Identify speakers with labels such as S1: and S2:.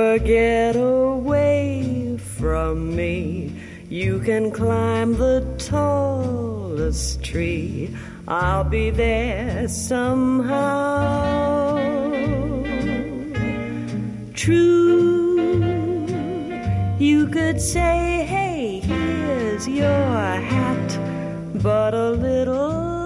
S1: get away from me. You can climb the tallest tree. I'll be there somehow. True, you could say, hey, here's your hat, but a little